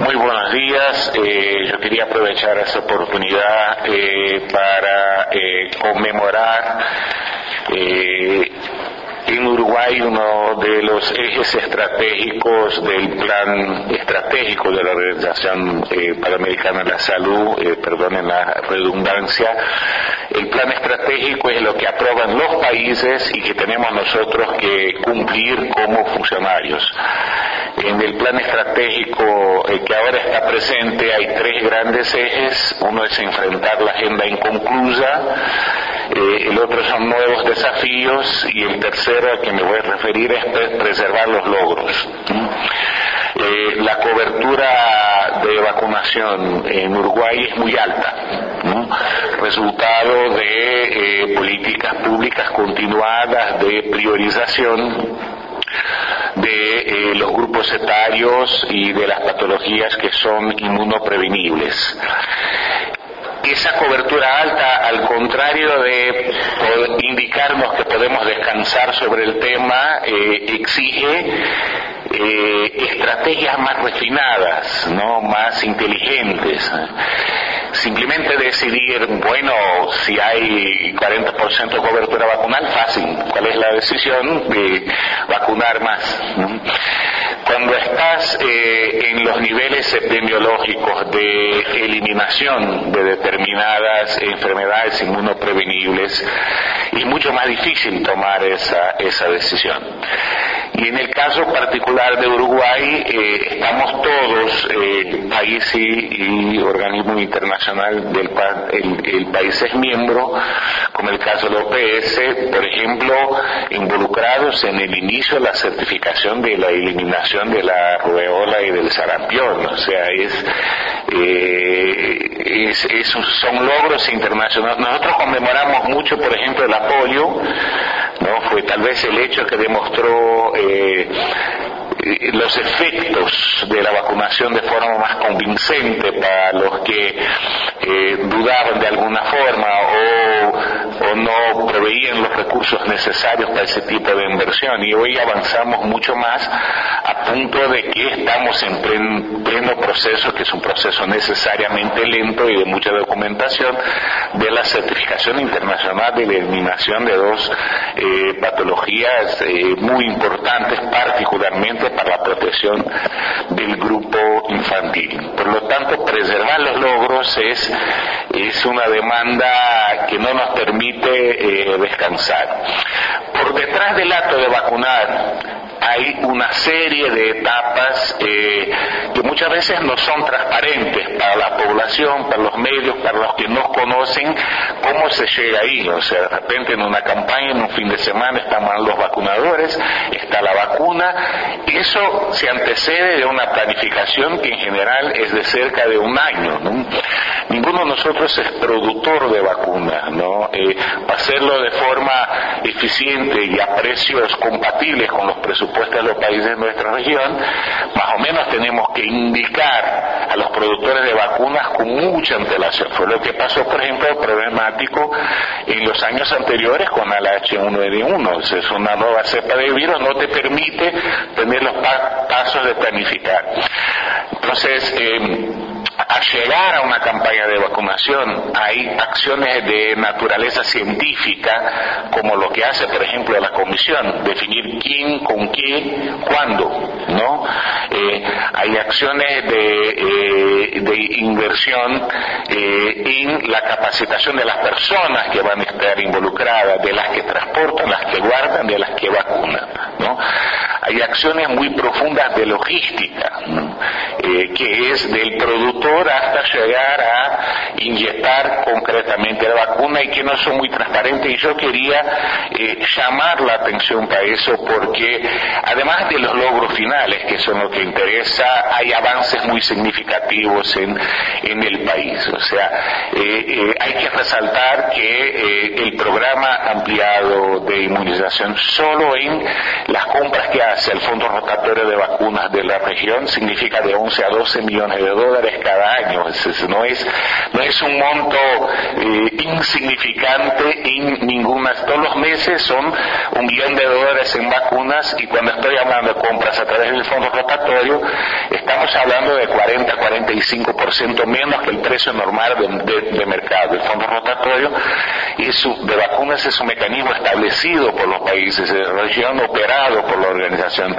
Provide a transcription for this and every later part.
Muy buenos días. Yo quería aprovechar esta oportunidad para conmemorar en Uruguay uno de los ejes estratégicos del plan estratégico de la Organización Panamericana de la Salud, perdonen la redundancia. El plan estratégico es lo que aprueban los países y que tenemos nosotros que cumplir como funcionarios. En el plan estratégico que ahora está presente hay tres grandes ejes. Uno es enfrentar la agenda inconclusa, el otro son nuevos desafíos y el tercero al que me voy a referir es preservar los logros. La cobertura de vacunación en Uruguay es muy alta, resultado de políticas públicas continuadas de priorización de los grupos etarios y de las patologías que son inmunoprevenibles. Esa cobertura alta, al contrario de indicarnos que podemos descansar sobre el tema, exige estrategias más refinadas, ¿no? Más inteligentes. Simplemente decidir, bueno, si hay 40% de cobertura vacunal, fácil. ¿Cuál es la decisión? De vacunar más. Cuando estás en los niveles epidemiológicos de eliminación de determinadas enfermedades inmunoprevenibles, es mucho más difícil tomar esa decisión. Y en el caso particular de Uruguay, estamos todos, país y organismo internacional el país es miembro, como el caso de la OPS, por ejemplo, involucrados en el inicio de la certificación de la eliminación de la rubeola y del sarampión. O sea, son logros internacionales. Nosotros conmemoramos mucho, por ejemplo, la polio, ¿no? Fue tal vez el hecho que demostró los efectos de la vacunación de forma más convincente para los que dudaban de alguna forma o no proveían los recursos necesarios para ese tipo de inversión, y hoy avanzamos mucho más a punto de que estamos en pleno proceso, que es un proceso necesariamente lento y de mucha documentación, de la certificación internacional de la eliminación de dos patologías muy importantes, particularmente para la protección del grupo infantil. Por lo tanto, preservar los logros es una demanda que no nos permite descansar. Por detrás del acto de vacunar hay una serie de etapas que muchas veces no son transparentes para la población, para los medios, para los que no conocen cómo se llega ahí. O sea, de repente en una campaña, en un fin de semana, están los vacunadores, está la vacuna. Eso se antecede de una planificación que en general es de cerca de un año, ¿no? Ninguno de nosotros es productor de vacunas, ¿no? Hacerlo de forma eficiente y a precios compatibles con los presupuestos de los países de nuestra región, más o menos tenemos que indicar a los productores de vacunas con mucha antelación. Fue lo que pasó, por ejemplo, problemático en los años anteriores con el H1N1. Es una nueva cepa de virus, no te permite tener los pasos de planificar. Entonces, al llegar a una campaña de vacunación hay acciones de naturaleza científica, como lo que hace, por ejemplo, la Comisión, definir quién, con qué, cuándo, ¿no? Hay acciones de inversión en la capacitación de las personas que van a estar involucradas, de las que transportan, las que guardan, de las que vacunan, ¿no? Hay acciones muy profundas de logística, ¿no? Que es del productor hasta llegar a inyectar concretamente la vacuna, y que no son muy transparentes, y yo quería llamar la atención para eso, porque además de los logros finales, que son lo que interesa, hay avances muy significativos en el país. O sea, hay que resaltar que el programa ampliado de inmunización, solo en las compras que hace el Fondo Rotatorio de Vacunas de la región, significa de 11 a 12 millones de dólares cada año. No es es un monto insignificante en ninguna. Todos los meses son $1 millón en vacunas, y cuando estoy hablando de compras a través del fondo rotatorio, estamos hablando de 40-45% menos que el precio normal de mercado. El fondo rotatorio de vacunas es un mecanismo establecido por los países de la región, operado por la Organización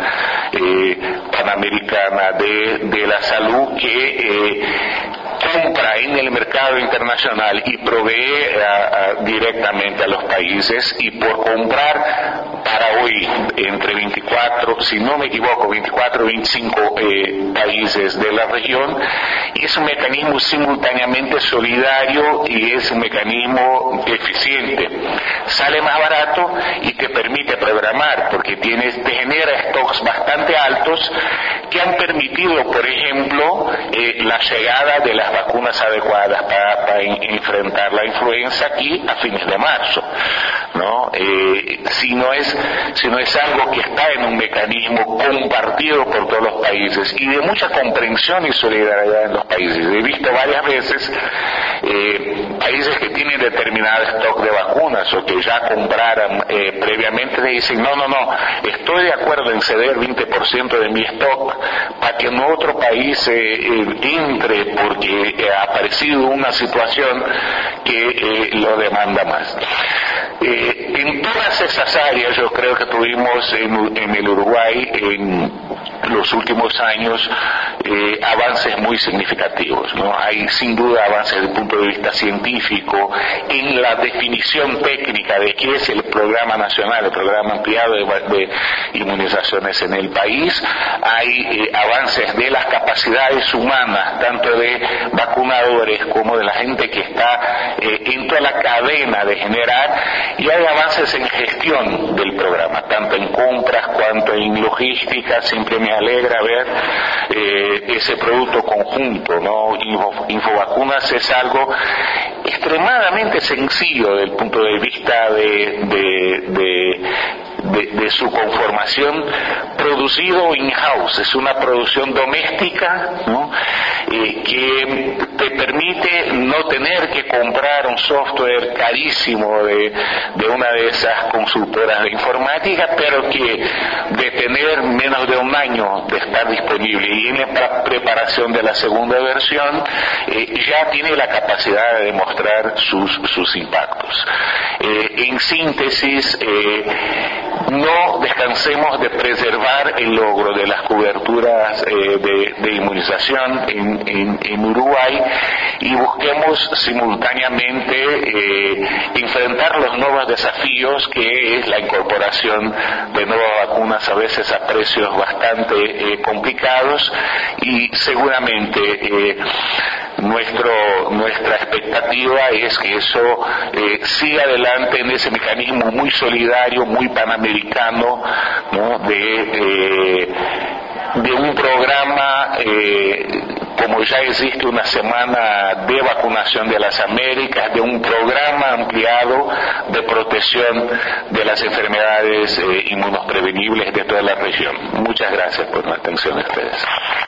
Panamericana de la Salud, que compra en el mercado internacional y provee directamente a los países, y por comprar para hoy entre 24, si no me equivoco, 24 o 25 países de la región, y es un mecanismo simultáneamente solidario y es un mecanismo eficiente. Sale más barato y te permite programar, porque te genera stocks bastante altos que han permitido, por ejemplo, la llegada de las vacunas adecuadas para enfrentar la influenza aquí a fines de marzo, ¿no? Si no es algo que está en un mecanismo compartido por todos los países y de mucha comprensión y solidaridad en los países. He visto varias veces países que tienen determinado stock de vacunas o que ya compraran previamente, le dicen no, estoy de acuerdo en ceder 20% de mi stock para que en otro país entre, porque ha aparecido una situación que lo demanda más. En todas esas áreas yo creo que tuvimos en el Uruguay en los últimos años avances muy significativos, ¿no? Hay sin duda avances desde el punto de vista científico en la definición técnica de qué es el programa nacional, el programa ampliado de inmunizaciones en el país. Hay avances de las capacidades humanas, tanto de vacunadores como de la gente que está en toda la cadena de generar, y hay avances en gestión del programa, tanto en compras cuanto en logística. Siempre me alegra ver ese producto conjunto, ¿no? Infovacunas es algo extremadamente sencillo desde el punto de vista de su conformación, producido in-house. Es una producción doméstica, ¿no? Que te permite no tener que comprar un software carísimo de una de esas consultoras de informática, pero que de tener menos de un año de estar disponible y en la preparación de la segunda versión ya tiene la capacidad de demostrar sus impactos. En síntesis, no descansemos de preservar el logro de las coberturas de inmunización en Uruguay, y busquemos simultáneamente enfrentar los nuevos desafíos, que es la incorporación de nuevas vacunas, a veces a precios bastante complicados, y seguramente nuestra expectativa es que eso siga adelante en ese mecanismo muy solidario, muy panamericano, ¿no? De un programa, como ya existe una semana de vacunación de las Américas, de un programa ampliado de protección de las enfermedades inmunoprevenibles de toda la región. Muchas gracias por la atención de ustedes.